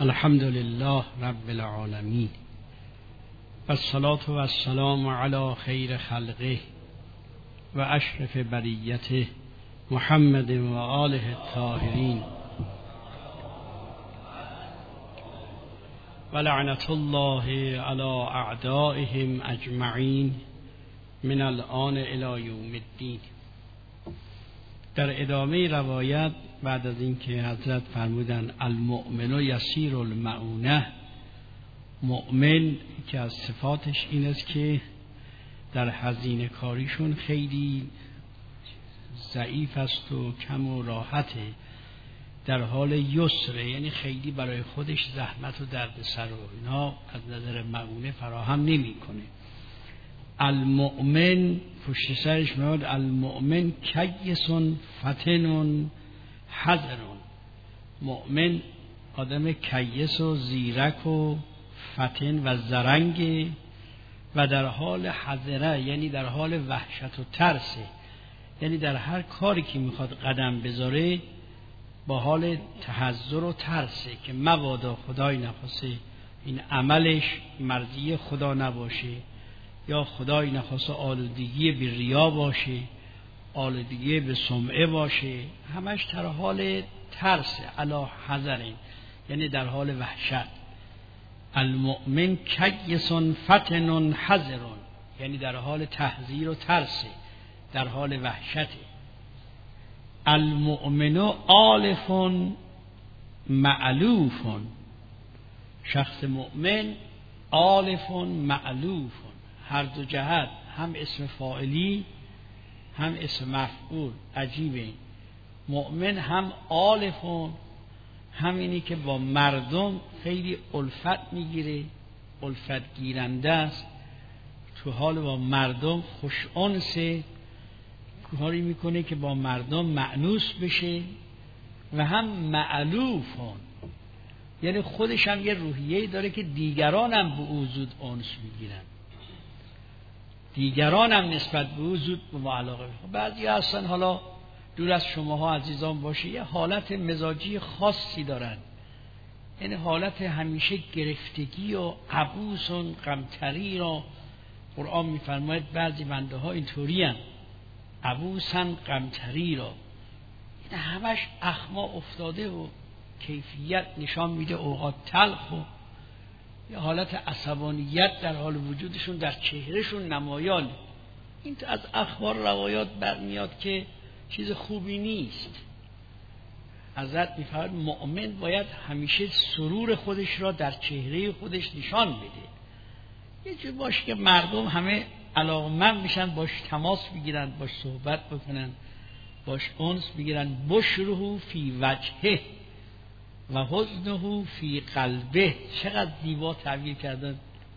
الحمد لله رب العالمین و الصلاة و السلام علی خیر خلقه و اشرف بریته محمد و آله الطاهرین و لعنت الله علی اعدائهم اجمعین من الآن الی یوم الدین. در ادامه روایت بعد از اینکه حضرت فرمودن المؤمن یسیر المعونه، مؤمن که از صفاتش این است که در هزینه کاریشون خیلی ضعیف است و کم و راحته، در حال یسره، یعنی خیلی برای خودش زحمت و دردسر و اینا از نظر معونه فراهم نمیکنه. المؤمن پشت سرش میاد المؤمن کیسون فتنون حذرون. مؤمن آدم کیس و زیرک و فتن و زرنگ و در حال حذره، یعنی در حال وحشت و ترسه، یعنی در هر کاری که میخواد قدم بذاره با حال تحذر و ترسه که مبادا خدای نخواسته این عملش مرضی خدا نباشه، یا خدای نخواسته آلودگی به ریا باشه، آلودگی به سمعه باشه، همش در حال ترسه، علا حذرین، یعنی در حال وحشت. المؤمن کیسون فتنون حذرون، یعنی در حال تحذیر و ترسه، در حال وحشته. المؤمن آلفون معلوفون، شخص مؤمن آلفون معلوفون، هر دو جهت، هم اسم فاعلی هم اسم مفعول. عجیبه، مؤمن هم آلفون، همینی که با مردم خیلی الفت میگیره، الفت گیرنده است، تو حال با مردم خوش انسه، کاری میکنه که با مردم مأنوس بشه. و هم معلوفون، یعنی خودش هم یه روحیه‌ای داره که دیگران هم به او زود انس میگیرن، دیگران هم نسبت به او زود به ما علاقه میکنن. بعضی هستن، حالا دور از شماها عزیزان باشه، یه حالت مزاجی خاصی دارن، یعنی حالت همیشه گرفتگی و عبوس و غمتری را قرآن میفرماید بعضی بنده ها اینطوری هم عبوسن غمتری را، این همش اخما افتاده و کیفیت نشان میده، اوقات تلخ و یه حالت عصبانیت در حال وجودشون در چهرهشون نمایان. این از اخبار روایات برمیاد که چیز خوبی نیست. حضرت میفرماید مؤمن باید همیشه سرور خودش را در چهره خودش نشان بده، یه جور باشه که مردم همه علاقمند میشن، باش تماس بگیرن، باش صحبت بکنن، باش انس بگیرن. بشره فی وجهه و حزنه فی قلبه، چقدر زیبا تعبیر کردن.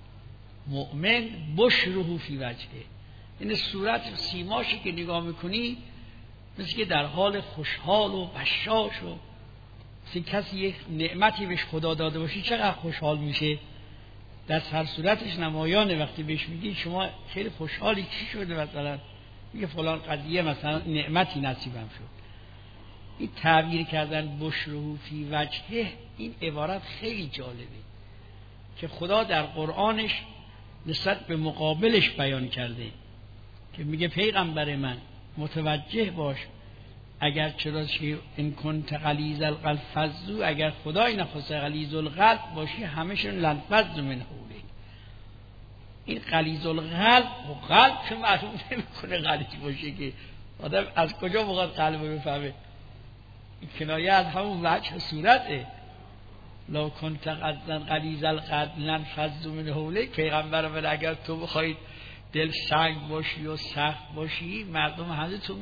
مؤمن بشره فی وجهه، این صورت و سیماشی که نگاه میکنی مثل که در حال خوشحال و بشاش و مثل کسی یک نعمتی بهش خدا داده باشی چقدر خوشحال میشه، در سر صورتش نمایانه. وقتی بهش میگی شما خیلی خوشحالی، چی شده؟ مثلا میگه فلان قضیه مثلا نعمتی نصیبم شد. این تعبیر کردن بشره فی وجهه، این عبارت خیلی جالبه که خدا در قرآنش نسبت به مقابلش بیان کرده که میگه پیغمبر من متوجه باش، اگر چرا این کنت غلیظ القلب فضو، اگر خدای نخواسته غلیظ القلب باشی همشون لنفض من حولک. این غلیظ القلب و قلب که معلوم نمیکنه غلیظ باشه، که آدم از کجا بخواد قلب رو بفهمه؟ این کنایه از همون وجه صورته. لو کنت غلیظ القلب لنفض من حولک، پیغمبر من اگر تو بخواید دل سنگ باشی و سخت باشی مردم همه تو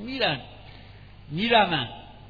میرن.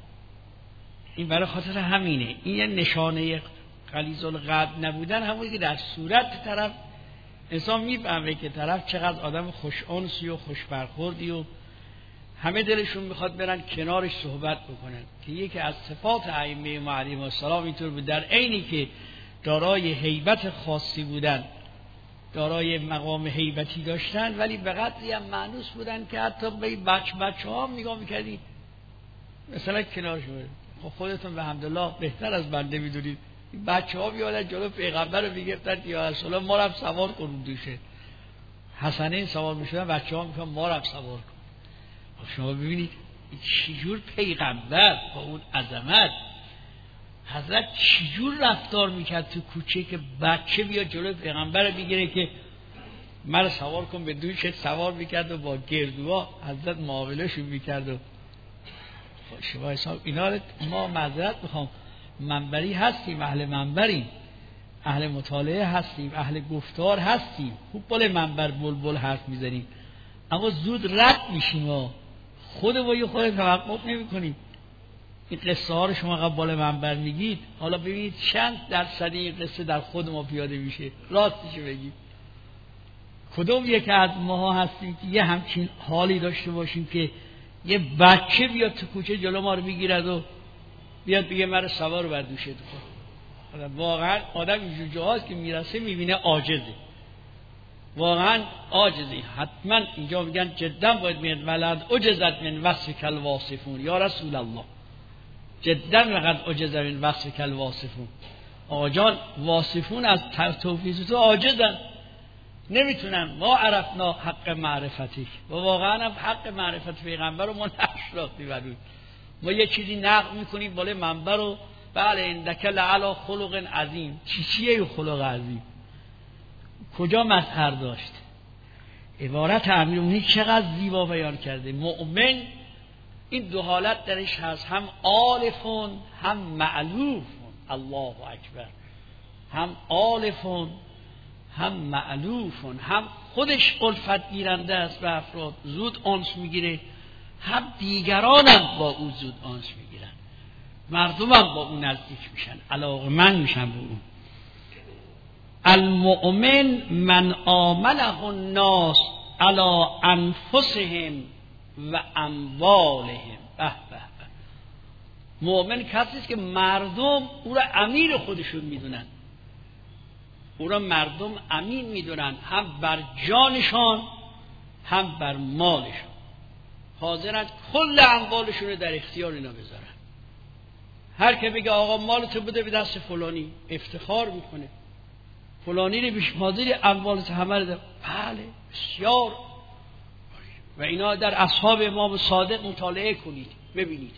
این برای خاطر همینه، این یه نشانه غلیظ القلب نبودن، همونی که در صورت طرف انسان میفهمه که طرف چقدر آدم خوش انسی و خوش برخوردی و همه دلشون میخواد برن کنارش صحبت بکنن. که یکی از صفات ائمه ما علیهم السلام اینطور بود، در عینی که دارای هیبت خاصی بودن، دارای مقام هیبتی داشتن، ولی به قدری هم مانوس بودن که حتی به بچه ها نگاه میکردی مثلا کنارش بود. خب خودتون به حمدالله بهتر از بنده میدونید بچه‌ها بیادن جلو پیغمبر رو میگفتن یا رسول الله ما رو هم سوار کنون دوشه. حسنین سوار میشدن، بچه‌ها میگفتن ما رو هم سوار کن. شما ببینید چجور پیغمبر با اون عظمت حضرت چجور رفتار میکرد تو کوچه که بچه بیا جلو پیغمبر بگیره که من سوار کن، به دوش سوار میکرد و با گردوها حضرت معاملهشون میکرد. و شما حساب اینا ما معذرت میخوام، منبری هستیم، اهل منبریم، اهل مطالعه هستیم، اهل گفتار هستیم، خوب بالا منبر بلبل حرف میزنیم، اما زود رد میشیم و خود با یه خود توقف نمی کنیم. این قصه ها رو شما قبل بالا منبر میگید، حالا ببینید چند درصد این قصه در خود ما پیاده میشه. راستش بگید کدوم یک از ماها هستیم که یه همچین حالی داشته باشیم که یه بچه بیاد تو کوچه جلو ما رو بگیرد و بیاد بگه من سوار بر دوشت کن؟ واقعا آدم اینجور جاهاست که میرسه میبینه عاجزه، واقعا عاجزی. حتما اینجا میگن جدا باید میاد ولد عجزت من وصفک الواصفون یا رسول الله، جدا لقد عجز من وصفک الواصفون. آقا جان واصفون از توفیق تو عاجزن، نمیتونن. ما عرفنا حق معرفتک، و واقعا هم حق معرفت پیغمبر رو ما نشناختیم. ما یه چیزی نقل میکنیم بالا منبر و بله اندک لعلی خلق عظیم. چیه خلق عظیم؟ کجا مظهر داشت؟ عبارت امیرالمومنین چقدر زیبا بیان کرده. مؤمن این دو حالت درش هست، هم عالفون هم معلوفون. الله اکبر. هم عالفون هم معلوفون، هم خودش الفت گیرنده است به افراد، زود انس میگیره، هم دیگران هم با او زود انس میگیرن، مردم هم با او نزدیک میشن، علاقه‌مند میشن به او. المؤمن من آمنه الناس علی انفسهم و اموالهم. به به. مؤمن کسی است که مردم او را امیر خودشون میدونن، او را مردم امین میدونن، هم بر جانشان هم بر مالشان، حاضرند کل اموالشون رو در اختیار اینا بذارن. هر که بگه آقا مال تو بده به دست فلانی افتخار میکنه، فلانی رو بیش حاضر اموالت همه رو بله بسیار. و اینا در اصحاب امام صادق مطالعه کنید ببینید،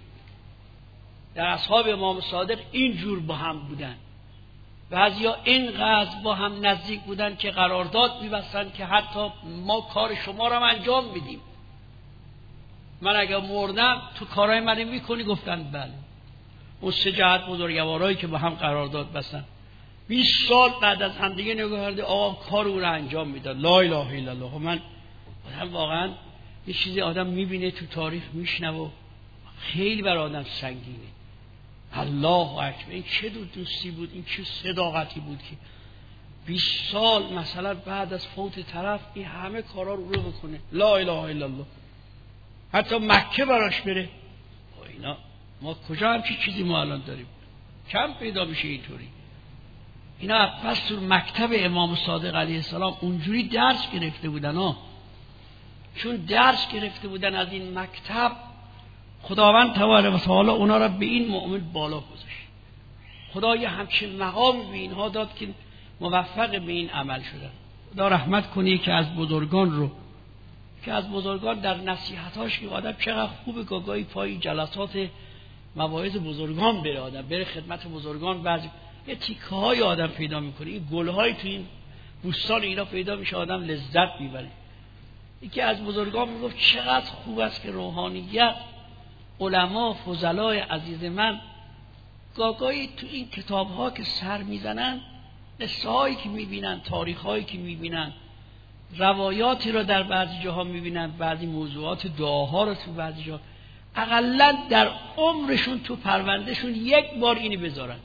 در اصحاب امام صادق اینجور با هم بودن. بعضیا اینقدر با هم نزدیک بودن که قرارداد می‌بستن که حتی ما کار شما رو هم انجام میدیم، من اگر مردم تو کارهای من میکنی؟ گفتن بله. اون سه جهت بزرگوارایی که با هم قرارداد بستن 20 سال بعد از هم دیگه نگاه کرده آقا کار او رو انجام میداد. لا اله الا الله. من واقعا یه چیزی آدم میبینه تو تاریخ میشنوه خیلی بر آدم سنگینه. الله اکبر، این چه دوستی بود، این چه صداقتی بود که 20 سال مثلا بعد از فوت طرف این همه کارا رو بکنه. لا اله الا الله. حتی مکه براش بره. اینا ما کجا همچی چیزی ما الان داریم؟ کم پیدا میشه اینطوری. اینا پس تو مکتب امام صادق علیه السلام اونجوری درس گرفته بودن ها. چون درس گرفته بودن از این مکتب، خداوند تبارک و تعالی اونا را به این مؤمن بالا گذاشت. خدا یه همچین مقام به اینها داد که موفق به این عمل شدن. خدا رحمت کنی که از بزرگان در نصیحتاش که آدم چقدر خوبه گاهی پای جلسات مواعظ بزرگان بره، آدم بره خدمت بزرگان، بعضی یه تیکه های آدم پیدا میکنه، این گل های تو این بوستان اینا پیدا میشه، آدم لذت میبره. یکی از بزرگان میگفت چقدر خوب است که روحانیت، علما، فضلای عزیز من گاهی تو این کتاب ها که سر میزنن، قصه هایی که میبینن، تاریخ هایی که میبینن، روایاتی رو در بعضی جاها میبینن، بعضی موضوعات دعاها رو تو بعضی جاها، اقلا در عمرشون تو پروندهشون یک بار اینی بذارن.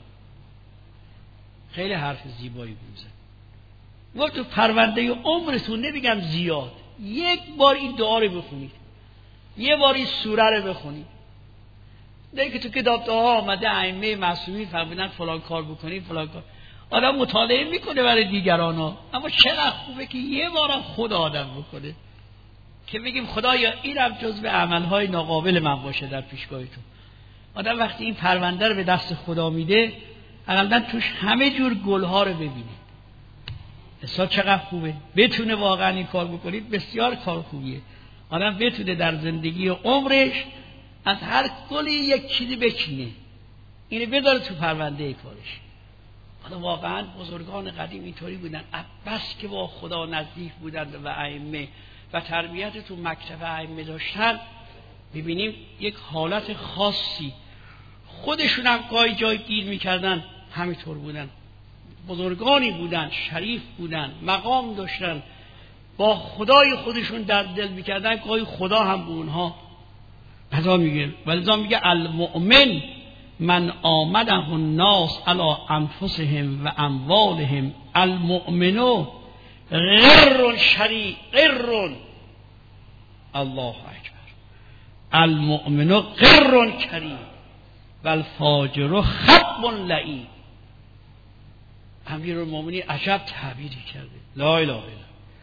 خیلی حرف زیبایی بوزن. گفت تو پرونده عمرتون، نمیگم زیاد، یک بار این دعا رو بخونید، یه بار این سوره رو بخونید. دیگه تو کتاب دعا آمده ائمه معصومین فرمودن فلان کار بکنید، فلان کار. آدم مطالعه میکنه برای دیگران ها، اما چقدر خوبه که یه بارم خود آدم بکنه که بگیم خدایا اینم جزو عملهای ناقابل من باشه در پیشگاه تو. آدم وقتی این پرونده رو به دست خدا میده، حداقل توش همه جور گلها رو ببینید. احساس چقدر خوبه بتونه واقعا این کار بکنید. بسیار کار خوبیه آدم بتونه در زندگی و عمرش از هر گلی یک چیزی بچینه، اینو بذاره تو پرونده کارش. حالا واقعا بزرگان قدیم اینطوری بودن، بس که با خدا نزدیک بودن و ائمه و تربیت تو مکتب ائمه داشتن، ببینیم یک حالت خاصی. خودشون هم گاهی جای گیر میکردن، همینطور بودن، بزرگانی بودن، شریف بودن، مقام داشتن، با خدای خودشون در دل میکردن، گاهی خدا هم به اونها قضا میگه. ولذا میگه المؤمن من آمده الناس علی انفسهم و اموالهم المؤمن غر شریع غر. الله اکبر. المؤمن غر کریم و الفاجر خب لعین. امیرالمومنین عجب تعبیری کرده. لا اله الا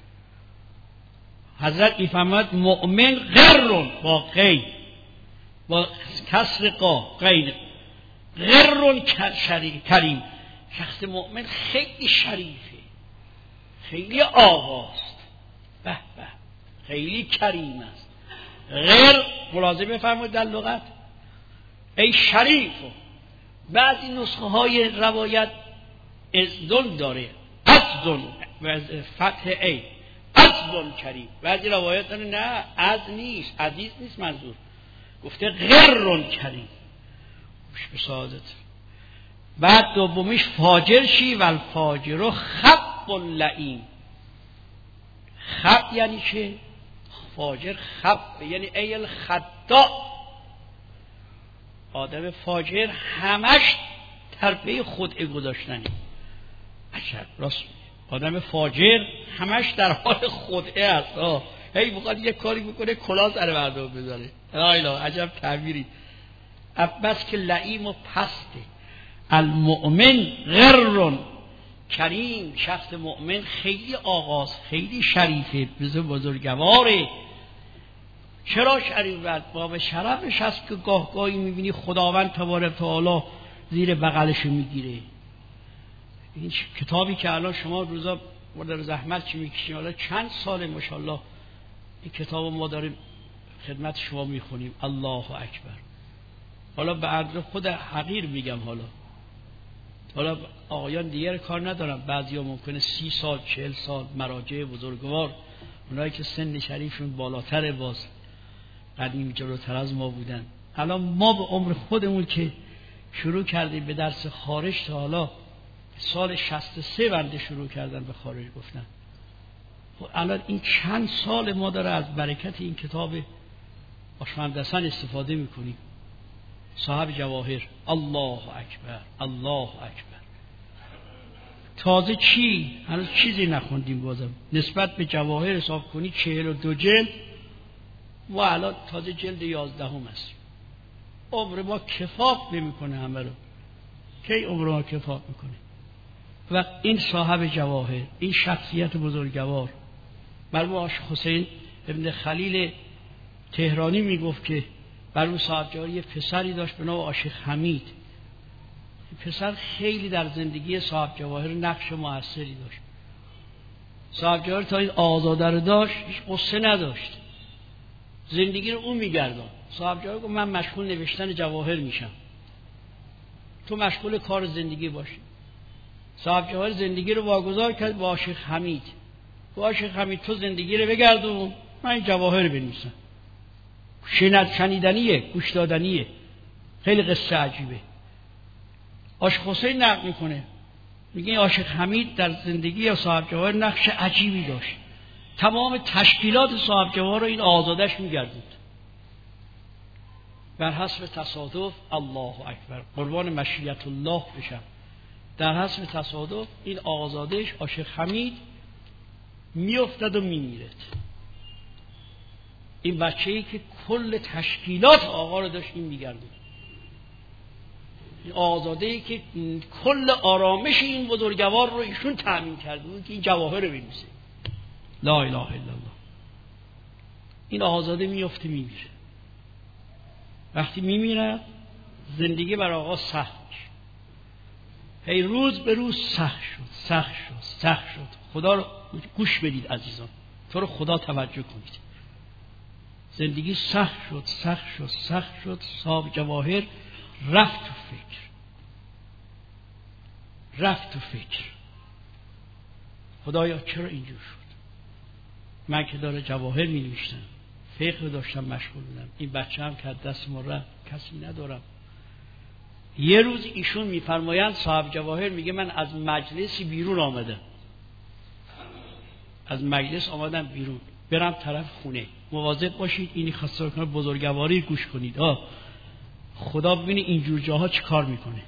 حضرت میفرماید مؤمن غر با غیر، با کسر قا غیر، غر کریم. شخص مؤمن خیلی شریفه، خیلی آقاست، به به، خیلی کریم است. غیر ملاحظه بفرمایید در لغت ای شریف. بعضی نسخه های روایت ازدن داره، ازدن و فتح ای، ازدن کریم. بعضی روایت داره نه از نیست، عزیز نیست منظور، گفته غر کریم. به سعادت. بعد دومیش فاجر شی و الفاجر خب لعین. خب یعنی چه؟ فاجر خب یعنی ای الخطا. آدم فاجر همش طرفه خود گذاشتنی. عجب راست میگه. آدم فاجر همش در حال خودعه است. هی بخواد یک کاری بکنه کلا سر مردم بذاره. لا اله، عجب تعبیری. بس که لعیم و پسته. المؤمن غر کریم. شخص مؤمن خیلی آغاز، خیلی شریفه، بزرگواره. چرا شریف؟ باب شرفش هست که گاه گاهی میبینی خداوند تبارک و تعالی زیر بغلش میگیره. این کتابی که الان شما روزا در زحمت چی میکشین، حالا چند ساله ماشاءالله این کتابو ما داریم خدمت شما میخونیم. الله اکبر. حالا به عرض خود حقیر میگم، حالا آقایان دیگر کار ندارم، بعضیا ممکنه 30 سال 40 سال مراجع بزرگوار، اونایی که سن شریفشون بالاتر، باز قدیم جلوتر از ما بودن. الان ما به عمر خودمون که شروع کردیم به درس خارج، تا حالا سال 63 بنده شروع کردن به خارج گفتن. الان این چند سال ما داره از برکت این کتاب آشمندسن استفاده میکنیم. صاحب جواهر. الله اکبر، الله اکبر. تازه چی؟ هنوز چیزی نخوندیم بازم. نسبت به جواهر حساب کنی 42 جلد و الان تازه جلد 11 است. عمر ما کفاف نمیکنه همه رو. کی عمر ما کفاف میکنه؟ و این صاحب جواهر، این شخصیت بزرگوار، مرحوم آشق حسین ابن خلیل تهرانی میگفت که مرحوم صاحب جواهر یه پسری داشت به نام عاشق حمید. این پسر خیلی در زندگی صاحب جواهر نقش موثری داشت. صاحب جواهر تا این آزاده رو داشت هیچ قصه نداشت، زندگی رو اون میگردان. صاحب جواهر گفت من مشغول نوشتن جواهر میشم، تو مشغول کار زندگی باشی. صاحب جواهر زندگی رو واگذار کرد با عاشق حمید. با عاشق حمید تو زندگی رو بگردون، من این جواهر بنویسم. شنیدنیه، گوش دادنیه، خیلی قصه عجیبه. عاشق حسین نقل میکنه، میگه عاشق حمید در زندگی صاحب جواهر نقش عجیبی داشت. تمام تشکیلات صاحب جواهر رو این آزادش میگردید. بر حسب تصادف، الله اکبر، قربان مشیت الله بشم، در حسب تصادف این آزادش عاشق حمید میافتد و میمیرد. این بچه‌ای که کل تشکیلات آقا رو داشت این میگردید. این آزاده‌ای که کل آرامش این بزرگوار رو ایشون تأمین کرده بود که این جواهر رو بنویسه. لا اله الا الله. این آزاده میفته میمیره. وقتی میمیره زندگی بر آقا سخت میشه. هی روز به روز سخت شد. خدا رو گوش بدید عزیزان، تو رو خدا توجه کنید. زندگی سخت شد. صاحب جواهر رفت تو فکر. خدایا چرا اینجور شد؟ من که داره جواهر می نوشتم، فقه داشتم مشغول بودم، این بچه هم که دست ما رفت، کسی ندارم. یه روز ایشون میفرمایند صاحب جواهر میگه من از مجلسی بیرون آمدم، از مجلس آمدم بیرون برم طرف خونه. مواظب باشید، اینی خواستار کنه بزرگواری گوش کنید. خدا ببینی اینجور جاها چی کار میکنه.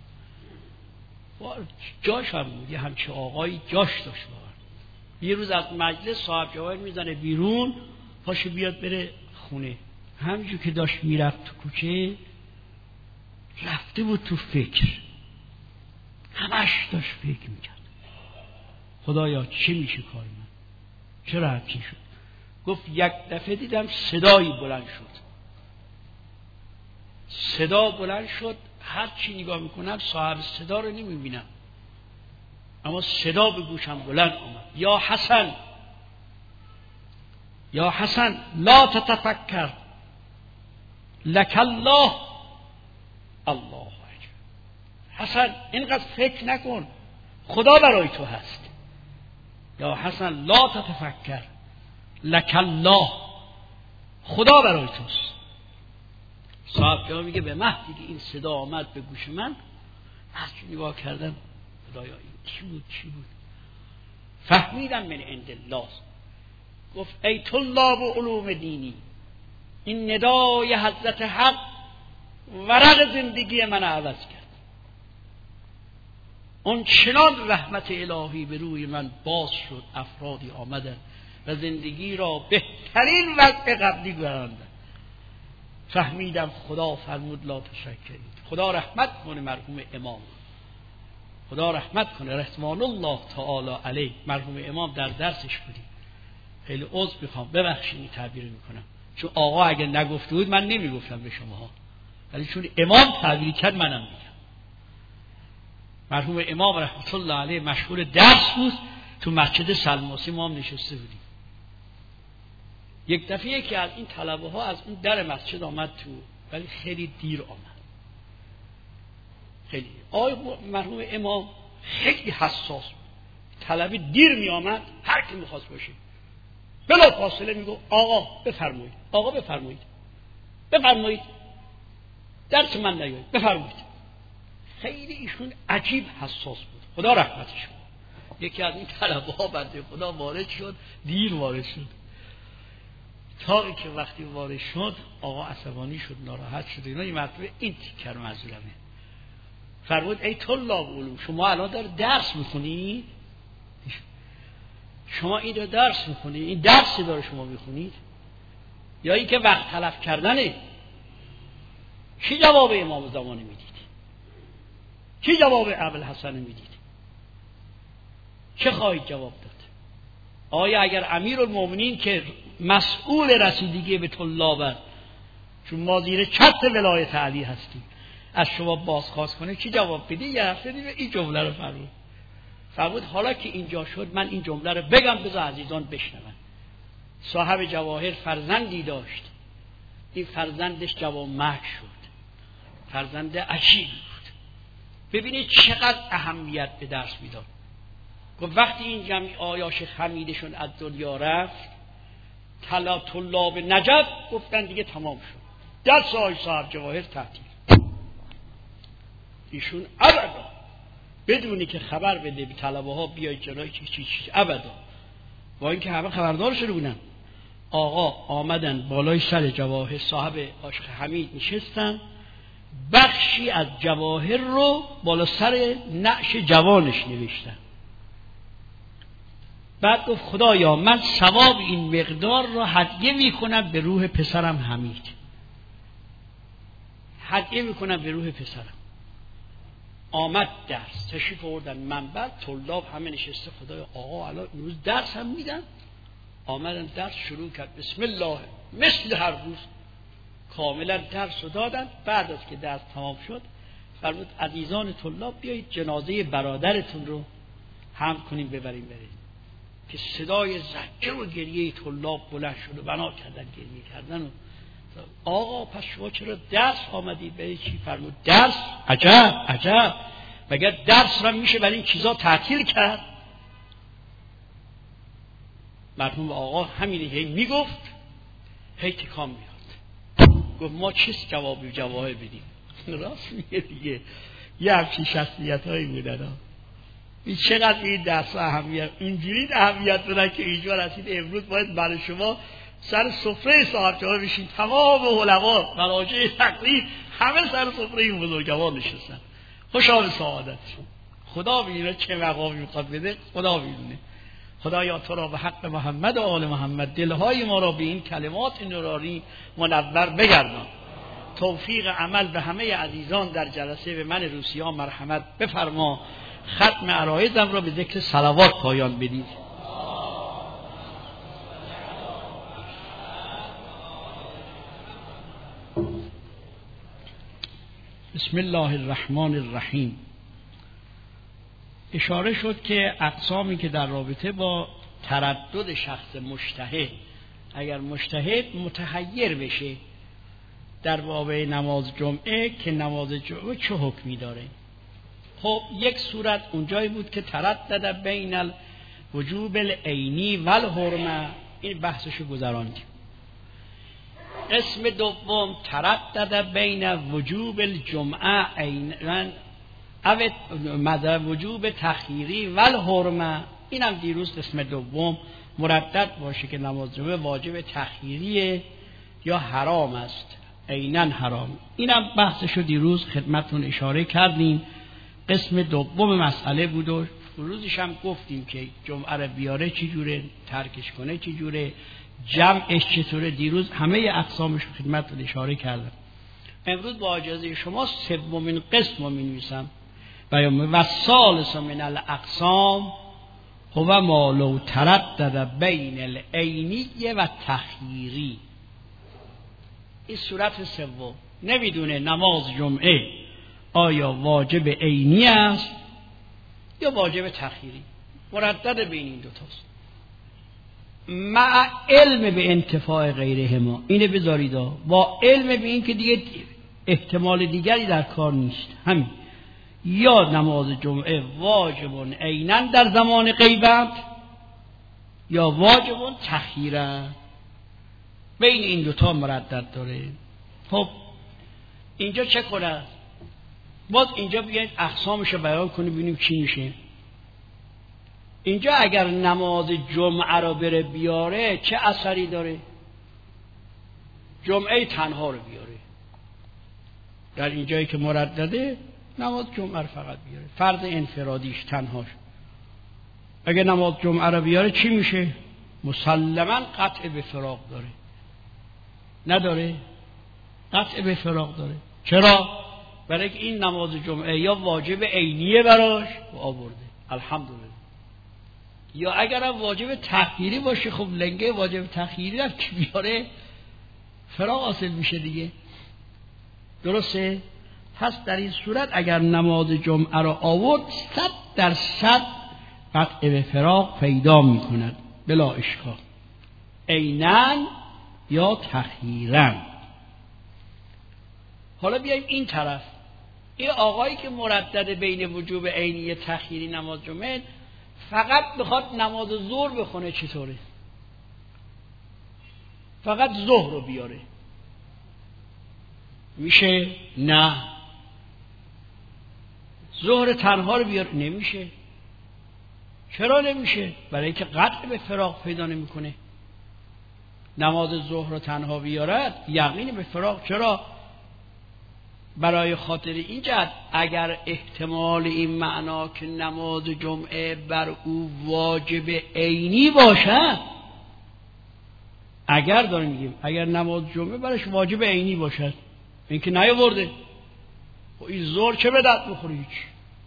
جاش هم بود، یه همچه آقایی جاش داشت. یه روز از مجلس صاحب جواهر میزنه بیرون، پاشو بیاد بره خونه. همینجور که داشت میرفت تو کوچه، رفته بود تو فکر، همش داشت فکر میکرد. خدایا چه میشه کار من؟ چرا همچین شد؟ گفت یک دفعه دیدم صدایی بلند شد. هر چی نگاه میکنم صاحب صدا رو نمیبینم، اما صدا به گوشم بلند آمد. یا حسن لا تتفکر لک الله اکبر. حسن اینقدر فکر نکن، خدا برای تو هست. یا حسن لا تتفکر لک الله، خدا برای توست. صاحب جا میگه به مهدی که این صدا آمد به گوش من، هرچی نگاه کردم خدایا این چی بود؟ فهمیدم من عند الله. گفت ای طلاب و علوم دینی، این ندای حضرت حق ورق زندگی من عوض کرد. اون چنان رحمت الهی به روی من باز شد، افرادی آمدن و زندگی را بهترین وضع قبلی گذراندن. فهمیدم خدا فرمود لا تشکرید. خدا رحمت کنه مرحوم امام، خدا رحمت کنه رحمان الله تعالی علیه. مرحوم امام در درسش بودیم. خیلی عذر میخوام، ببخشید این تعبیر میکنم، چون آقا اگه نگفته بود من نمیگفتم به شماها، ولی چون امام تعبیر کرد منم میگم. مرحوم امام رحمت الله علیه مشغول درس بود، تو مسجد سلماسی ما هم نشسته بودیم. یک دفعه یکی از این طلبه ها از اون در مسجد آمد تو، ولی خیلی دیر آمد. خیلی مرحوم امام خیلی حساس بود. طلبه دیر می آمد، هر کی میخواست باشه بلا فاصله میگو آقا بفرمایید درس من نیاید، بفرمایید. خیلی ایشون عجیب حساس بود، خدا رحمتش کنه. یکی از این طلبه ها بنده خدا وارد شد، دیر وارد شد. تا که وقتی وارد شد آقا عصبانی شد، ناراحت شد. اینا این مرتبه این تیکر معذورمه. فرمود ای طلاب علوم، شما الان داره درس میخونید؟ شما این داره درس میخونید؟ این درسی داره شما میخونید؟ یا این که وقت تلف کردنه؟ چی جواب امام زمانه میدید؟ چی جواب ابوالحسن میدید؟ چه خواهید جواب داد؟ آیا اگر امیرالمومنین که مسئول رسیدگی به طلاب، چون ما زیر چتر ولایت علی هستیم، از شما بازخواست کنه چی جواب بدی؟ یه هفته دیگه این جمله رو فرمود حالا که اینجا شد من این جمله رو بگم بذار عزیزان بشنون. صاحب جواهر فرزندی داشت، این فرزندش جوانمرگ شد، فرزند عجیب بود. ببینید چقدر اهمیت به درس میداد. گفت وقتی این جمعی آیاش خمیدشون از دنیا رفت، طلاب نجف گفتن دیگه تمام شد، درس آی صاحب جواهر تعطیل. ایشون ابدا بدونی که خبر بده به طلبه ها بیای جلوی چی ابدا، با اینکه همه خبردار شده بودن. آقا آمدن بالای سر جواهر، صاحب عاشق حمید نشستن، بخشی از جواهر رو بالا سر نعش جوانش نوشتن. بعد گفت خدایا من ثواب این مقدار رو هدیه میکنم به روح پسرم حمید، هدیه میکنم به روح پسرم. آمد درس، تشریف آوردن منبر، طلاب همه نشسته. خدایا آقا الان امروز درس هم میدن. آمدن درس شروع کرد، بسم الله، مثل هر روز کاملا درس رو دادن. بعد از که درس تمام شد فرمود عزیزان طلاب بیایید جنازه برادرتون رو حمل کنیم ببریم برید. که صدای زجه و گریه طلاب بلند شد و بنا کردن گریه کردن و آقا پس شما چرا درس آمدید؟ به چی؟ فرمود درس؟ عجب عجب، مگر درس را میشه برای این چیزا تعطیل کرد؟ مرحوم آقا همینه هی میگفت هی تکان میاد، گفت ما چیست جوابی جواب بدیم. راست میگه دیگه، یه همچین شخصیت هایی بودن. این چقدر این درس اهمیت، اینجوری اهمیت دارن که اینجا رسید امروز باید برای شما سر سفره صاحب جواب بشین. تمام علما مراجع تقلید همه سر سفره این بزرگوار نشستن. خوشا به سعادت. خدا میدونه چه مقامی میخواد بده، خدا میدونه. خدایا تو را به حق محمد و آل محمد دلهای ما را به این کلمات نورانی منور بگردان. توفیق عمل به همه عزیزان در جلسه به من روسیان مرحمت بفرما. ختم عرایضم را به ذکر صلوات پایان بدید. بسم الله الرحمن الرحیم. اشاره شد که اقسامی که در رابطه با تردد شخص مجتهد، اگر مجتهد متحیر بشه در باب نماز جمعه که نماز جمعه چه حکمی داره. خب یک صورت اونجایی بود که تردد بین الوجوب العینی و الحرمه، این بحثشو گذراندیم. اسم دوم تردد بین وجوب الجمعه عینا او وجوب تخییری و الحرمه، اینم دیروز اسم دوم مردد باشه که نماز جمعه واجب تخییریه یا حرام است، عینا حرام. اینم بحثشو دیروز خدمتتون اشاره کردیم. قسم دوم مسئله بود و روزش هم گفتیم که جمعه رو بیاره چی جوره، ترکش کنه چی جوره، جمعش چطوره. دیروز همه اقسامش رو خدمتتون اشاره کردم. امروز با اجازه شما سومین قسم رو می‌نویسم. و ثالث من الاقسام هو ما لو تردد بین العینی و تخییری. این صورت سوم، نمیدونه نماز جمعه آیا واجب عینی است یا واجب تخییری، مردد بین این دوتاست. مع علم به انتفاع غیرهما، اینه بذارید با علم به این که دیگه احتمال دیگری در کار نیست. همین یا نماز جمعه واجب عیناً در زمان غیبت یا واجب تخییراً، بین این دوتا مردد داره. خب اینجا چه کنه؟ باز اینجا بیاید اقسامش رو بیان کنیم ببینیم چی میشه. اینجا اگر نماز جمعه رو بره بیاره چه اثری داره؟ جمعه تنها رو بیاره. در اینجایی که مردده نماز جمعه رو فقط بیاره، فرض انفرادیش تنهاش. اگر نماز جمعه رو بیاره چی میشه؟ مسلماً قطع به فراق داره. نداره؟ قطع به فراق داره. چرا؟ برای که این نماز جمعه یا واجب عینیه براش و آورده، الحمدلله. یا اگر هم واجب تخییری باشه، خب لنگه واجب تخییری هم که بیاره فراق حاصل میشه دیگه. درسته؟ پس در این صورت اگر نماز جمعه را آورد 100% قطع به فراق پیدا میکند بلا اشکال، عیناً یا تخییراً. حالا بیاییم این طرف. این آقایی که مردد بین وجوب عینی تخییری نماز جمعه فقط بخواد نماز ظهر بخونه چطوره؟ فقط ظهر رو بیاره میشه؟ نه. ظهر تنها رو بیاره نمیشه. چرا نمیشه؟ برای اینکه قطع به فراق پیدا نمیکنه. نماز ظهر رو تنها بیارد یقین به فراق. چرا؟ برای خاطر این جهت اگر احتمال این معنا که نماز جمعه بر او واجب عینی باشد، اگر داریم میگیم اگر نماز جمعه برش واجب عینی باشد، این که نیاورده، و این ظهر چه به درد میخوره؟ هیچ.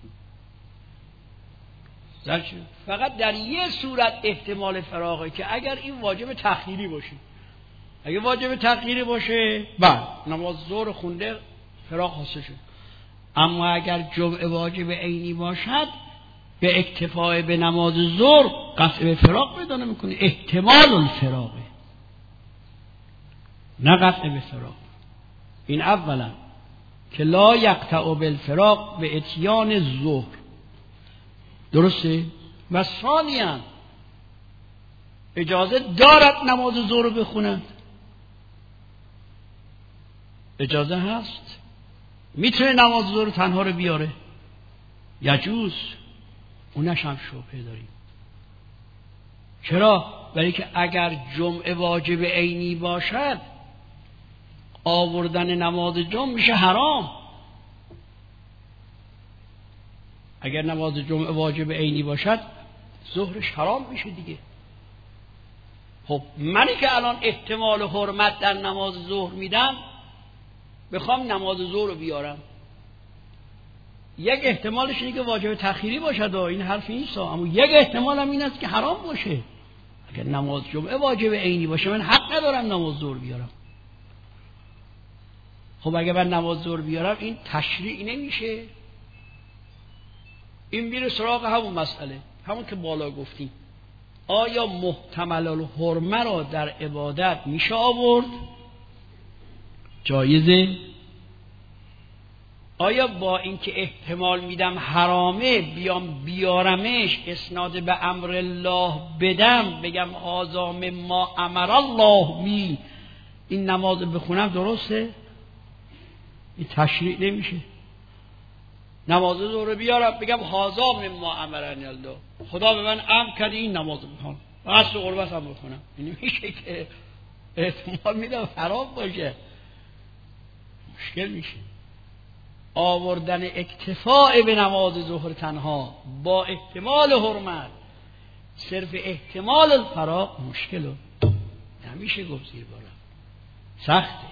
فقط در یه صورت احتمال فراغه که اگر این واجب تخییری باشه. اگر واجب تخییری باشه بعد نماز ظهر خونده فراغ حاصل شد. اما اگر جمعه واجب عینی باشد به اکتفای به نماز ظهر قطع به فراق پیدا نمی‌کنه، احتمال الفراقه نه قطع به فراق. این اولا که لا یقطع بالفراق به اتیان الظهر، درسته؟ و ثانیاً اجازه دارد نماز ظهر رو بخونند، اجازه هست، میتونه نماز ظهر تنها رو بیاره، یجوز، اونش هم شبهه داریم. چرا؟ برای که اگر جمعه واجب عینی باشد آوردن نماز جمعه میشه حرام. اگر نماز جمعه واجب عینی باشد ظهرش حرام میشه دیگه. خب منی که الان احتمال حرمت در نماز ظهر میدم، بخوام نماز ظهر رو بیارم، یک احتمالش اینه که واجب تأخیری باشد و این حرفی نیست، اما یک احتمال هم این است که حرام باشه. اگر نماز جمعه واجب عینی باشه من حق ندارم نماز ظهر بیارم. خب اگر من نماز ظهر بیارم این تشریع نمیشه، این میره سراغ همون مسئله، همون که بالا گفتیم، آیا محتمل الحرمه را در عبادت میشه آورد؟ جایزه؟ آیا با اینکه احتمال میدم حرامه بیام بیارمش اسناد به امر الله بدم، بگم آزام ما امر الله بی، این نماز بخونم، درسته؟ این تشریع نمیشه. نماز ظهر بیارم بگم آزام ما امرنی الله، خدا به من امر کرد این نماز بخونم، اصل قربت هم بخونم، این میشه که احتمال میدم حرام باشه، مشکل میشه. آوردن اکتفاء به نماز ظهر تنها با احتمال حرمت، صرف احتمال الفراق، مشکله، نمیشه گفت زیر بالا، سخته.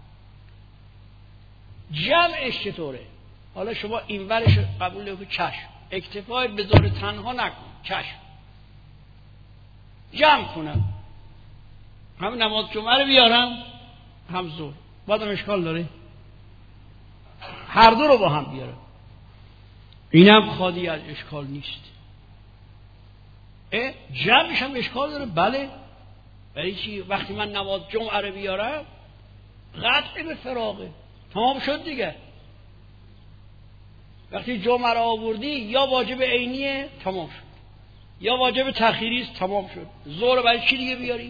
جمعش چطوره؟ حالا شما این ورش قبول کنید، چشم، اکتفاء به ظهر تنها نکن، چشم، جمع کنم، هم نماز جمعه رو بیارم هم ظهر، بعدم اشکال داره؟ هر دو رو با هم بیارم، اینم خالی از اشکال نیست. جمعش هم اشکال داره، بله. برای چی؟ وقتی من نماز جمعه رو بیارم قطع به فراقه، تمام شد دیگه. وقتی جمعه رو آوردی یا واجب عینیه، تمام شد، یا واجب تأخیری است، تمام شد. ظهر برای چی دیگه بیاری؟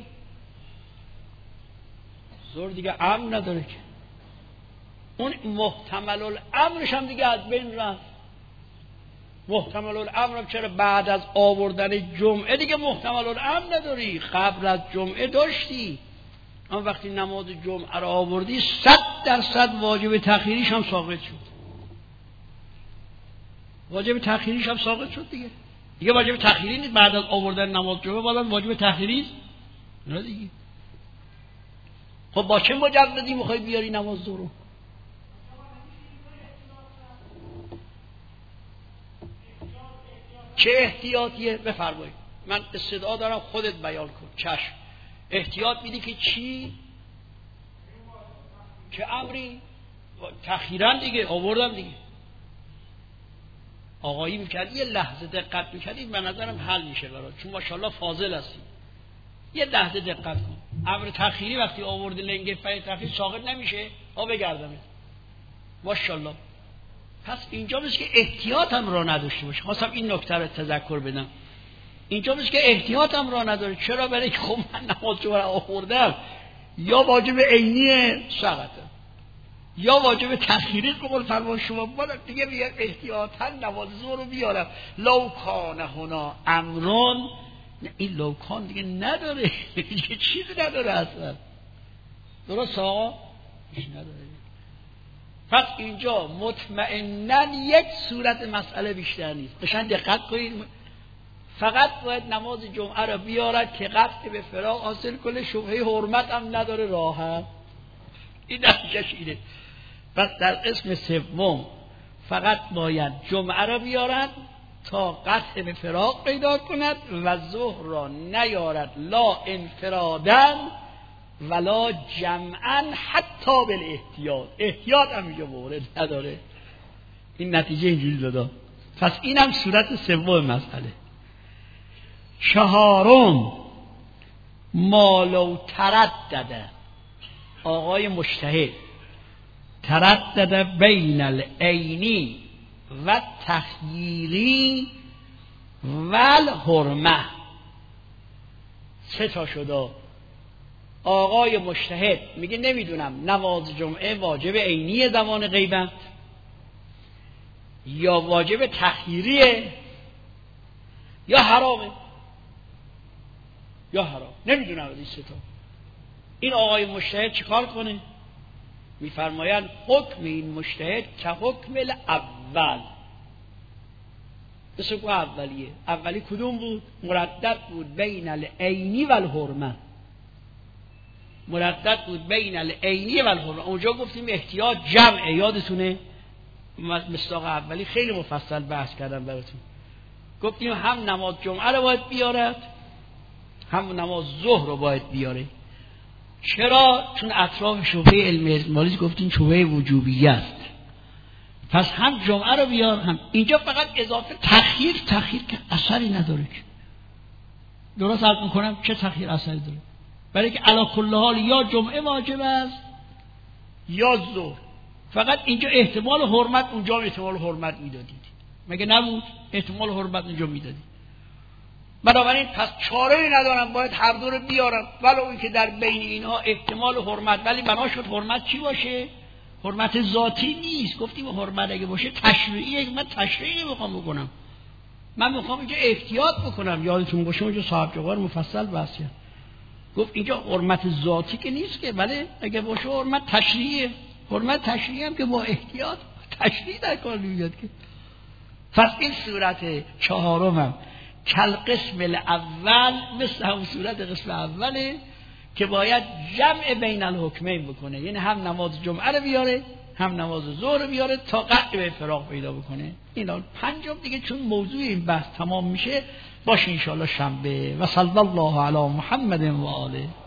ظهر دیگه امر نداره که، اون محتمل الامرش هم دیگه از بین رفت. محتمل الامر چرا بعد از آوردن جمعه دیگه محتمل الامر نداری، قبل از جمعه داشتی. اما وقتی نماز جمعه رو آوردی 100% واجب تأخیریش هم ساقط شد، واجب تأخیریش هم ساقط شد دیگه واجب تأخیری نیست. بعد از آوردن نماز جمعه بعدم واجب تأخیری است، نه دیگه. خب با چه مجردی میخوای بیاری نماز ظهر رو؟ چه احتیاطیه؟ بفرمایید، من استدعا دارم خودت بیان کن. چشم. احتیاط میدی که چی؟ چه امری؟ تأخیراً دیگه آوردم دیگه. آقایی میکردی یه لحظه دقت میکردی، به نظرم حل میشه برات، چون ماشاءالله فاضل هستی. یه لحظه دقت کن، امر تأخیری وقتی آوردی لنگه فعل تأخیر ساقط نمیشه، بگردمه، ماشاءالله. پس اینجا بس که احتیاط هم را نداشته باشه. خواستم این نکته رو تذکر بدم، اینجا بس که احتیاط هم را نداره. چرا؟ برای که خب من نماز جمعه رو آوردم، یا واجب عینی سقطه یا واجب تأخیری، قبول فرمان شما، بالا دیگه بیار احتیاطاً نماز ظهر رو بیارم. لو کان هنا امرون، این لو کان دیگه نداره، دیگه چیزی نداره اصلا، درست آقا؟ هیچ نداره. پس اینجا مطمئناً یک صورت مسئله بیشتر نیست. قشنگ دقت کنید، فقط باید نماز جمعه را بیارد که قطع به فراق حاصل کنه، شبهه حرمت هم نداره، راحت. این نتیجهش اینه. پس در قسم سوم فقط باید جمعه را بیارد تا قطع به فراق پیدا کند و ظهر را نیارد، لا انفرادن ولا جمعا حتی بالاحتیاط. احتیاط هم اینجا مورد نداره. این نتیجه اینجوری دادا. پس اینم صورت سوم مسئله. چهارم، مالو تردده، آقای مجتهد تردد بین العینی و تخییری و الحرمه. سه تا شده. آقای مجتهد میگه نمیدونم نماز جمعه واجب عینی زمان غیبت یا واجب تخییریه یا حرامه یا حرام، نمیدونم از این سه تا. این آقای مجتهد چیکار کنه؟ میفرمایند حکم این مجتهد که حکم الاول. مثل که اولیه. اولی کدوم بود؟ مردد بود بین العینی و الحرمه. مردد بود بین العینی و الحرمه. اونجا گفتیم احتیاط جمعه، یادتونه؟ مصداق اولی خیلی مفصل بحث کردم براتون. گفتیم هم نماز جمعه رو باید بیارد، هم نماز ظهر رو باید بیاره. چرا؟ چون اطراف شبهه علم اجمالی گفتیم شبهه وجوبیه است. پس هم جمعه رو بیار، هم اینجا فقط اضافه تخییر که اثری نداره. که درست عرض میکنم چه تخییر اثری داره؟ برای که علی کل حال یا جمعه واجب است یا ظهر. فقط اینجا احتمال حرمت، اونجا احتمال حرمت میدادید، مگه نبود؟ احتمال حرمت اونجا میدادید. بنابراین پس چاره‌ای ندارم، باید هر دو رو بیارم، ولو اینکه در بین اینها احتمال حرمت، ولی بنا شد حرمت چی باشه؟ حرمت ذاتی نیست. گفتیم حرمت اگه باشه تشریعیه. من تشریعی نمیخوام بکنم، من میخوام اینجا احتیاط بکنم. یادتون باشه اونجا صاحب جوار مفصل بحث کرد، گفت اینجا حرمت ذاتی که نیست که، ولی اگه باشه حرمت تشریعیه. حرمت تشریعی هم که با احتیاط تشریع در کار نمیاد که. پس این صورت چهارم کل قسم الاول، مثل هم صورت قسم اوله که باید جمع بین الحکمین بکنه، یعنی هم نماز جمعه رو بیاره هم نماز ظهر رو بیاره تا قطع به فراغ پیدا بکنه. اینا پنجم دیگه چون موضوع این بحث تمام میشه باشه انشاءالله شنبه. و صلی الله علی محمد و آله.